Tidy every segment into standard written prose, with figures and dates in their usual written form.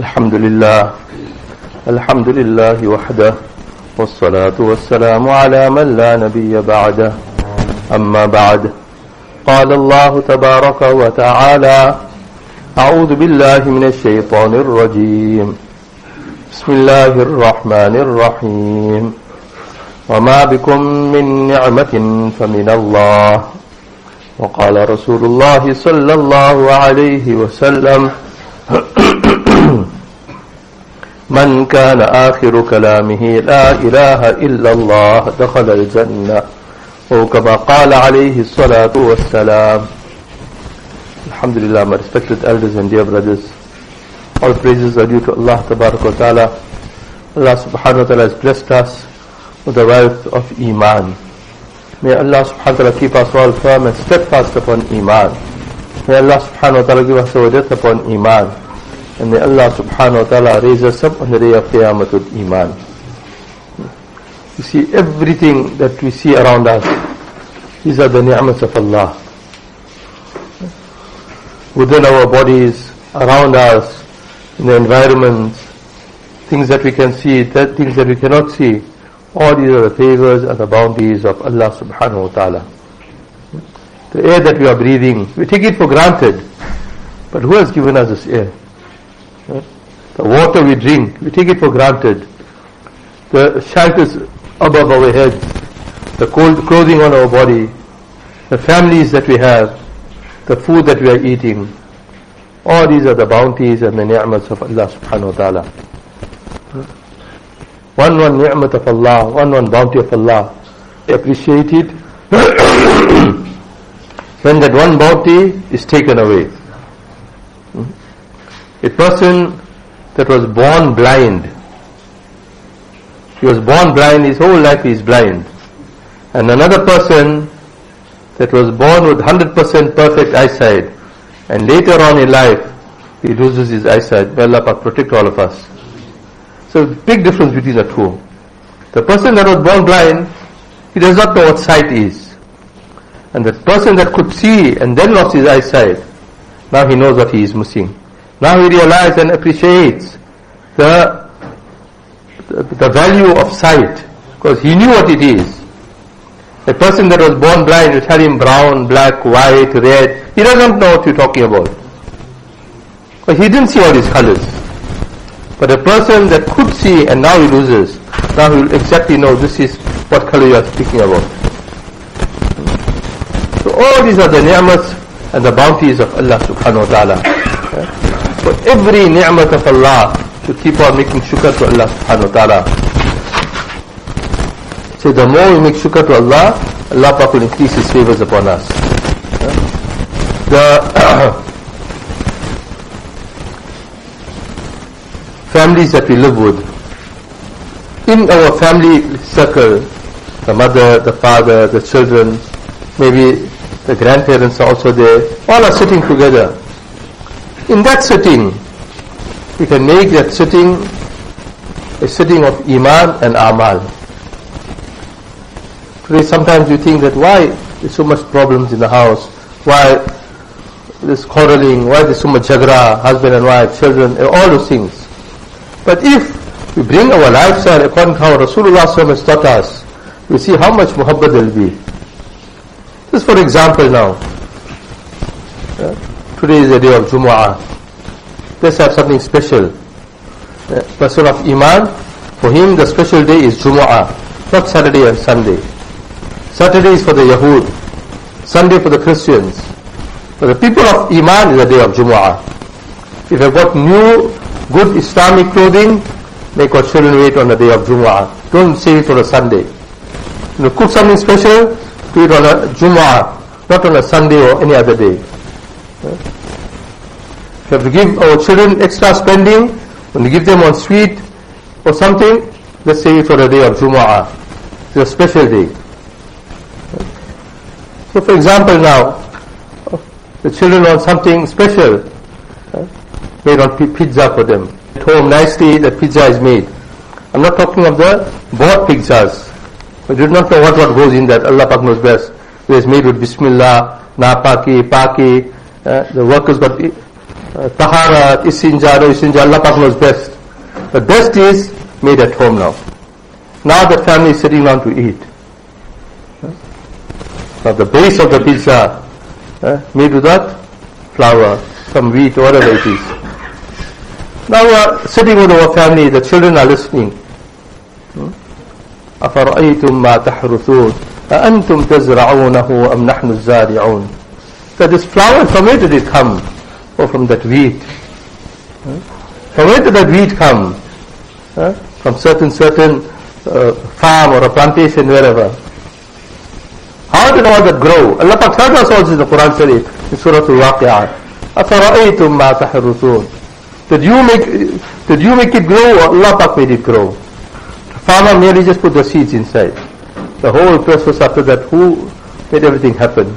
الحمد لله وحده والصلاة والسلام على من لا نبي بعده أما بعد قال الله تبارك وتعالى أعوذ بالله من الشيطان الرجيم بسم الله الرحمن الرحيم وما بكم من نعمة فمن الله وقال رسول الله صلى الله عليه وسلم من كان آخر كلامه لا إله إلا الله دخل الجنة أو كما قال عليه الصلاة والسلام. Alhamdulillah, my respected elders and dear brothers, all praises are due to Allah Tabaraka wa Ta'ala. Allah Subhanahu wa Ta'ala has blessed us with the wealth of Iman. May Allah Subhanahu wa Ta'ala keep us all firm and steadfast upon Iman. May Allah Subhanahu wa Ta'ala give us our death upon Iman. And may Allah Subhanahu wa Ta'ala raise us up on the day of Qiyamah with Iman. You see, everything that we see around us, these are the ni'mats of Allah. Within our bodies, around us, in the environment, things that we can see, things that we cannot see, all these are the favors and the bounties of Allah Subhanahu wa Ta'ala. The air that we are breathing, we take it for granted. But who has given us this air? The water we drink, we take it for granted. The shelters above our heads, the cold clothing on our body, the families that we have, the food that we are eating, all these are the bounties and the ni'mats of Allah Subhanahu wa Ta'ala. One ni'mat of Allah, one bounty of Allah, appreciate it when that one bounty is taken away. A person that was born blind, he was born blind, his whole life he is blind. And another person that was born with 100% perfect eyesight, and later on in life he loses his eyesight. May Allah protect all of us. So big difference between the two. The person that was born blind, he does not know what sight is. And the person that could see and then lost his eyesight, now he knows what he is missing. Now he realizes and appreciates the value of sight, because he knew what it is. A person that was born blind, you tell him brown, black, white, red, he doesn't know what you're talking about, because he didn't see all these colors. But a person that could see and now he loses, now he will exactly know this is what color you are speaking about. So all these are the ni'mats and the bounties of Allah Subhanahu wa Ta'ala. So every ni'mat of Allah should keep on making shukr to Allah Subhanahu wa Ta'ala. So the more we make shukr to Allah, Allah Ta'ala will increase His favors upon us. The families that we live with, in our family circle, the mother, the father, the children, maybe the grandparents are also there, all are sitting together. In that sitting, we can make that sitting a sitting of Iman and Amal. Today sometimes you think that why there's so much problems in the house, why there's quarreling, why there's so much jhagra, husband and wife, children, all those things. But if we bring our lifestyle according to how Rasulullah has taught us, we see how much muhabbat there will be. Just for example now, today is the day of Jumu'ah. Let's have something special. Person of Iman, for him the special day is Jumu'ah, not Saturday and Sunday. Saturday is for the Yahud, Sunday for the Christians. For the people of Iman is the day of Jumu'ah. If you've got new, good Islamic clothing, make your children wait on the day of Jumu'ah. Don't save it for a Sunday. You cook something special, do it on a Jumu'ah, not on a Sunday or any other day. If you have to give our children extra spending, when we give them on sweet or something, let's save it for the day of Jumu'ah. It's a special day. So for example now, the children want something special, made on pizza for them. At home nicely that pizza is made. I'm not talking of the bought pizzas. We do not know what goes in that. Allah Pak knows best. It is made with Bismillah, Napaki, Paki. The workers got taharat, istinja, no istinja, Allah Pak knows best. The best is made at home now. Now the family is sitting down to eat. Now the base of the pizza, made with that flour, some wheat, whatever it is. Now we are sitting with our family, the children are listening. أَفَرَأَيْتُمْ مَا تَحْرُثُونَ أَأَنْتُمْ تَزْرَعُونَهُ أَمْ نَحْنُ الزَّارِعُونَ. So this flour, from where did it come? Or from that wheat? From where did that wheat come? From certain farm or a plantation, wherever. How did all that grow? Allah Pak tells us also in the Quran Sharif, in Surah Al-Waqi'ah. أَفَرَأَيْتُمْ مَا تَحْرُثُونَ. Did you make it grow, or Allah Pak made it grow? The farmer merely just put the seeds inside. The whole process after that, who made everything happen?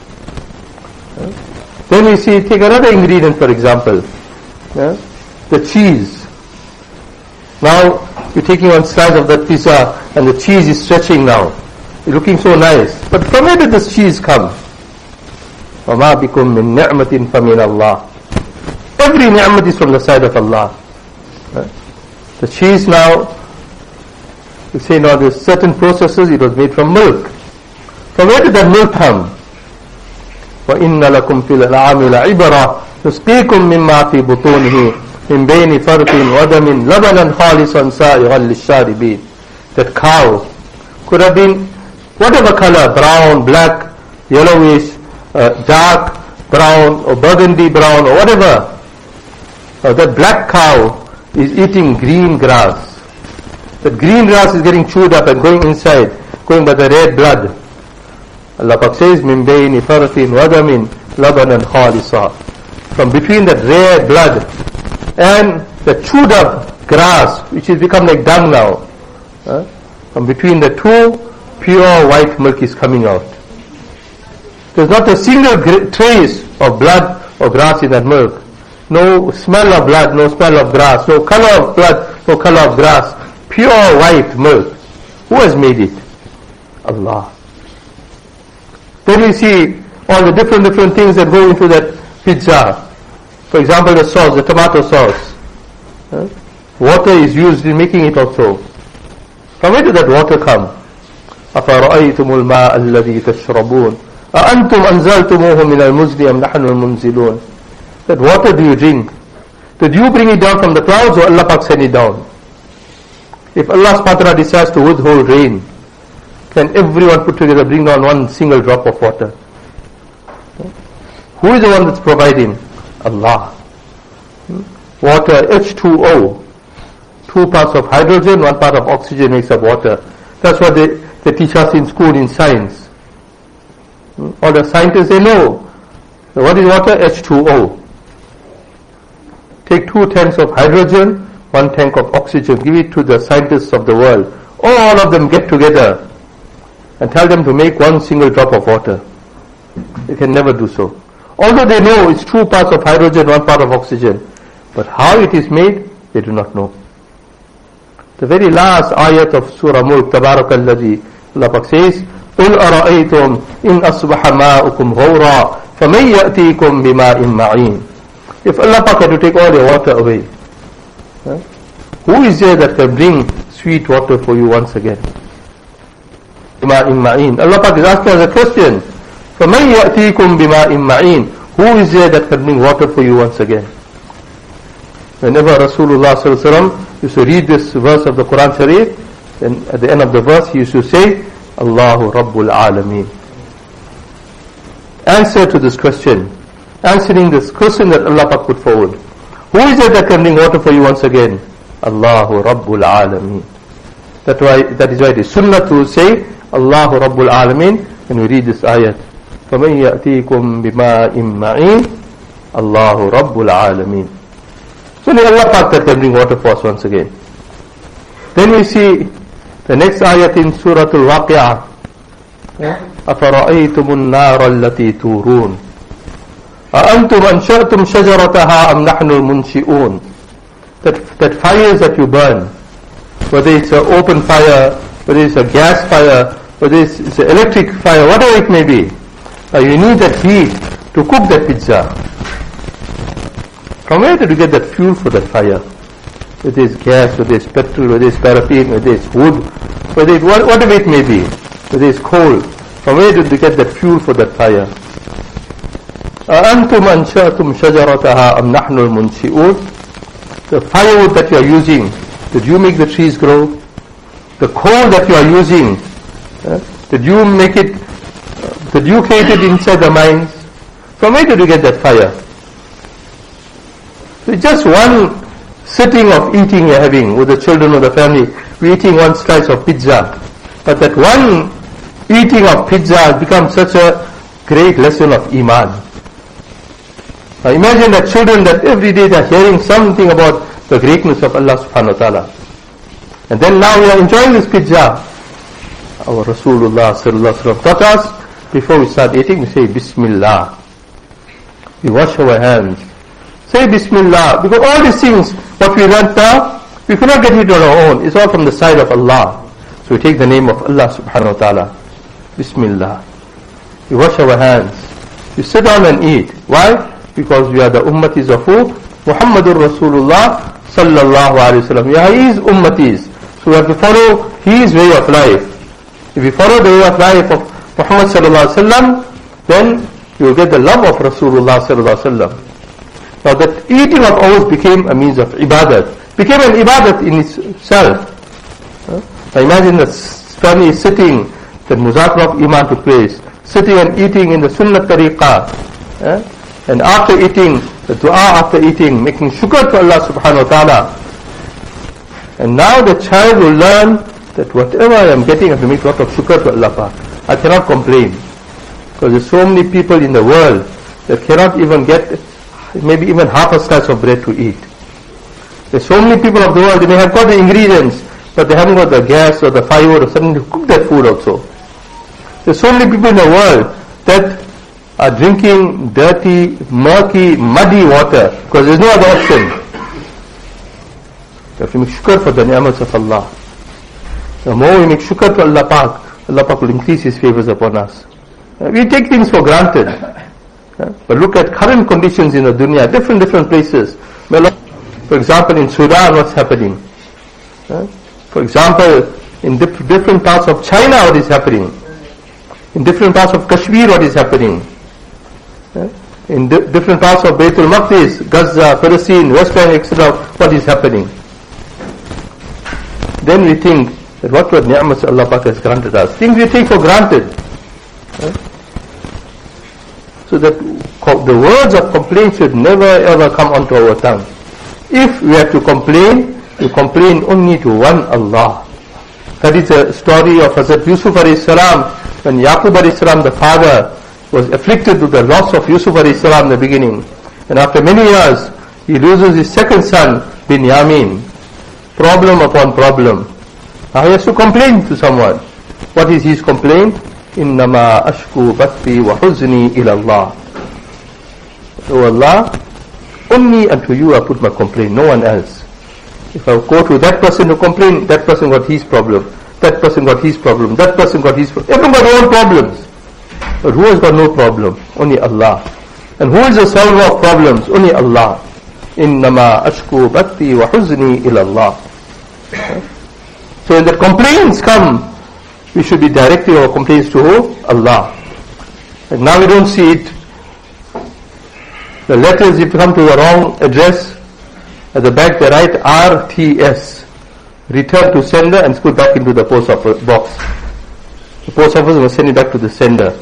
Then we see, take another ingredient for example, the cheese. Now you're taking one slice of that pizza and the cheese is stretching now. It's looking so nice. But from where did this cheese come? وَمَا بِكُم مِّن نِعْمَةٍ فَمِنَ اللَّهِ. Every ni'mat is from the side of Allah. The cheese now, we say now there's certain processes, it was made from milk. From where did that milk come? وَإِنَّ لَكُمْ فِي الْأَنْعَامِ لَعِبْرَةً نُسْقِيكُم مِّمَّا فِي بُطُونِهِ مِن بَيْنِ فَرْثٍ وَدَمٍ لَبَنًا خَالِصًا سَائِغًا لِلشَّارِبِينَ. That cow could have been whatever color, brown, black, yellowish, dark brown or burgundy brown or whatever. That black cow is eating green grass. That green grass is getting chewed up and going inside, going by the red blood. Allah Pak says, مِن بَيْنِ فَرْثٍ وَدَمٍ لَبَنًا خَالِصًا. From between that red blood and the chewed up grass, which has become like dung now, from between the two, pure white milk is coming out. There's not a single trace of blood or grass in that milk. No smell of blood, no smell of grass, no color of blood, no color of grass. Pure white milk. Who has made it? Allah. Then we see all the different things that go into that pizza. For example, the sauce, the tomato sauce. Water is used in making it also. From where did that water come? أَفَرَأَيْتُمُ الْمَاءَ الَّذِي تَشْرَبُونَ أَأَنْتُمْ أَنزَلْتُمُوهُ مِنَ الْمُزْنِ أَمْ نَحْنُ الْمُنزِلُونَ. That water do you drink? Did you bring it down from the clouds or Allah Pak send it down? If Allah subhanahu wa ta'ala decides to withhold rain, can everyone put together bring down one single drop of water? Who is the one that's providing? Allah. Water, H2O. 2 parts of hydrogen, 1 part of oxygen makes up water. That's what they teach us in school in science. All the scientists, they know. What is water? H2O. Take 2 tanks of hydrogen, 1 tank of oxygen, give it to the scientists of the world. All of them get together and tell them to make 1 single drop of water. They can never do so. Although they know it's 2 parts of hydrogen, 1 part of oxygen. But how it is made, they do not know. The very last ayat of Surah Mulk, Tabarakalladhi, Allah Pak says, قُلْ أَرَأَيْتُمْ إِنْ أَصْبَحَ مَاؤُكُمْ غَوْرًا فَمَنْ يَأْتِيكُمْ بِمَاءٍ مَعِينٍ. If Allah Pak had to take all your water away, who is there that can bring sweet water for you once again? بِمَاءٍ مَعِينٍ. Allah Pak is asking us a question. فَمَنْ يَأْتِيكُمْ بِمَاءٍ مَعِينٍ. Who is there that can bring water for you once again? Whenever Rasulullah sallallahu alaihi wasallam used to read this verse of the Quran Sharif, then at the end of the verse he used to say, Allahu Rabbul Alameen. Answer to this question. Answering this question that Allah Pak put forward. Who is it that can bring water for you once again? Allahu Rabbul Alameen. That is why it is sunnah to say Allahu Rabbul Alameen when we read this ayat. فَمَنْ يَأْتِيكُمْ بِمَاءٍ مَعِينٍ Allahu Rabbul Alameen. So only Allah Pak that can bring water for us once again. Then we see the next ayat in Surah Al-Waqi'ah. أَفَرَأَيْتُمُ النَّارَ الَّتِي تُورُونَ أَأَنْتُمْ أَنْشَأْتُمْ شَجَرَتَهَا أَمْ نَحْنُ الْمُنْشِئُونَ. That fires that you burn, whether it's an open fire, whether it's a gas fire, whether it's an electric fire, whatever it may be, you need that heat to cook that pizza. From where did you get that fuel for that fire? Whether it's gas, whether it's petrol, whether it's paraffin, whether it's wood, whether it's whatever it may be, whether it's coal. From where did you get that fuel for that fire? أَأَنْتُمْ أَنْشَأْتُمْ شَجَرَتَهَا أَمْ نَحْنُ الْمُنْشِئُونَ? The firewood that you are using, did you make the trees grow? The coal that you are using, did you make it, did you create it inside the mines? From where did you get that fire? So it's just one sitting of eating you're having with the children of the family. We're eating one slice of pizza. But that one eating of pizza has become such a great lesson of Iman. Now imagine that children that every day they're hearing something about the greatness of Allah subhanahu wa ta'ala. And then now we are enjoying this pizza. Our Rasulullah sallallahu alaihi wasallam taught us, before we start eating, we say Bismillah. We wash our hands. Say Bismillah. Because all these things, what we learnt now, we cannot get it on our own. It's all from the side of Allah. So we take the name of Allah subhanahu wa ta'ala. Bismillah. We wash our hands. We sit down and eat. Why? Because we are the ummatis of who? Muhammadur Rasulullah sallallahu alayhi wa sallam. We are his ummatis. So we have to follow his way of life. If we follow the way of life of Muhammad sallallahu alayhi wa sallam, then you will get the love of Rasulullah sallallahu alayhi wa sallam. Now that eating of ours became a means of ibadat. Became an ibadat in itself. Now imagine the family is sitting, the muzakra of iman took place, sitting and eating in the sunnah tariqah. And after eating, the dua after eating, making shukr to Allah subhanahu wa ta'ala. And now the child will learn that whatever I am getting, I have to make a lot of shukr to Allah Pak. I cannot complain. Because there's so many people in the world that cannot even get maybe even half a slice of bread to eat. There's so many people of the world, they may have got the ingredients, but they haven't got the gas or the firewood or something to cook that food also. There's so many people in the world that are drinking dirty, murky, muddy water because there's no other option. You have to make shukr for the ni'mats of Allah. The more we make shukr to Allah Pak will increase His favors upon us. We take things for granted. But look at current conditions in the dunya, different places. For example, in Sudan, what's happening? For example, in different parts of China, what is happening? In different parts of Kashmir, what is happening? In different parts of Baitul Maqdis, Gaza, Palestine, West Bank, etc., what is happening? Then we think that what ni'mas Allah Pak has granted us. Things we take for granted. So that the words of complaint should never ever come onto our tongue. If we have to complain, we complain only to one Allah. That is a story of Hazrat Yusuf alayhi salam, when Yaqub alayhi salam, the father, was afflicted with the loss of Yusuf alayhi salam in the beginning. And after many years, he loses his second son, Binyamin. Problem upon problem. Now he has to complain to someone. What is his complaint? إِنَّمَا أَشْكُو بَثِّي وَحُزْنِي إِلَى اللَّهِ. Oh Allah, only unto you I put my complaint, no one else. If I go to that person to complain, that person got his problem, that person got his problem, that person got his problem. Everyone got their own problems. But who has got no problem? Only Allah. And who is the solver of problems? Only Allah. إِنَّمَا أَشْكُو بَثِّي وَحُزْنِي إِلَى اللَّهِ. So when the complaints come, we should be directing our complaints to who? Allah. And now we don't see it. The letters, if you come to the wrong address, at the back they write RTS, return to sender, and put back into the post office box. The post office will send it back to the sender.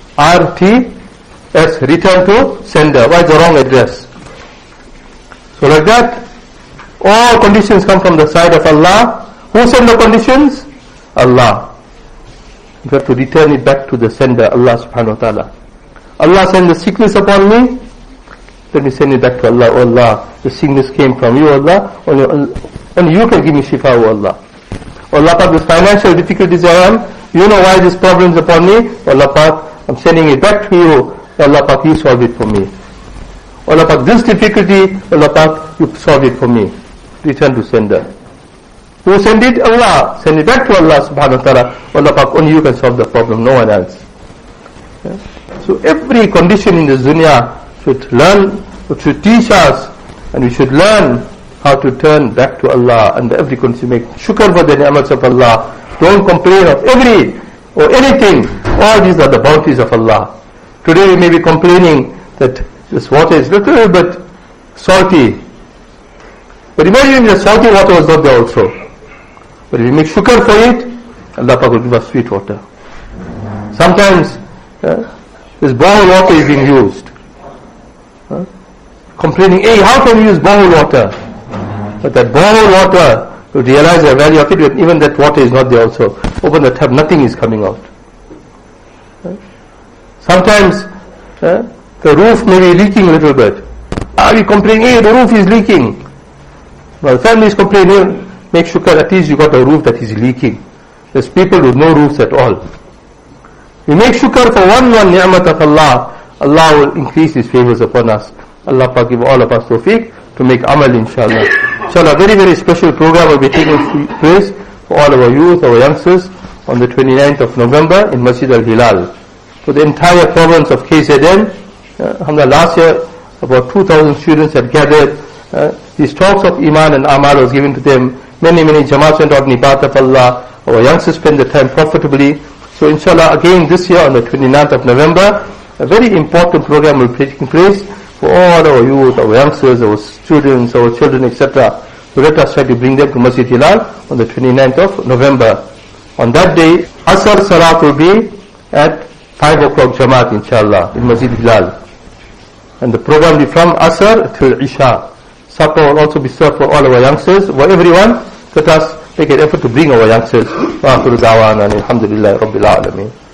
RTS, return to sender. Why is the wrong address? So like that, all conditions come from the side of Allah. Who sent the conditions? Allah. You have to return it back to the sender, Allah subhanahu wa ta'ala. Allah sent the sickness upon me, then we send it back to Allah. Oh Allah, the sickness came from you, Allah. Only you can give me shifa, oh Allah. Oh Allah Pak, this financial difficulties I am, you know why this problem is upon me. Oh Allah Pak, I'm sending it back to you. Oh Allah Pak, you solve it for me. Oh Allah Pak, this difficulty, oh Allah Pak, you solve it for me. Return to sender. Who send it? Allah. Send it back to Allah subhanahu wa ta'ala. Allah Pak, only you can solve the problem, no one else. So every condition in this dunya should learn, should teach us And we should learn how to turn back to Allah and every condition. Make shukr for the ni'mats of Allah. Don't complain of every or anything. All these are the bounties of Allah. Today we may be complaining that this water is a little bit salty. But imagine if the salty water was not there also. But if we make shukr for it, Allah Ta'ala will give us sweet water. Sometimes this borehole water is being used. Complaining, hey, how can you use borehole water? But that borehole water, you realize the value of it, even that water is not there also. Open the tap, nothing is coming out. Sometimes the roof may be leaking a little bit. Are we complaining, hey, the roof is leaking? Well, the family is complaining, make shukr, at least you got a roof that is leaking. There's people with no roofs at all. We make shukr for one ni'mat of Allah, Allah will increase His favors upon us. Allah Pak give all of us tawfiq to make amal, inshallah. Inshallah, very, very special program will be taking place for all our youth, our youngsters, on the 29th of November in Masjid Al-Hilal. For the entire province of KZN, alhamdulillah, last year about 2,000 students had gathered. These talks of Iman and Amal was given to them. Many Jamaats went out in ibadat of Allah. Our youngsters spend the time profitably. So inshallah, again this year on the 29th of November, a very important program will be taking place for all our youth, our youngsters, our students, our children, etc. So let us try to bring them to Masjid Hilal on the 29th of November. On that day, Asr Salat will be at 5 o'clock Jamaat, inshallah, in Masjid Hilal. And the program will be from Asr till Isha. Supper will also be served for all our youngsters, for everyone. Let us make an effort to bring our youngsters. Wa akhiru da'wana alhamdulillahi rabbil alameen.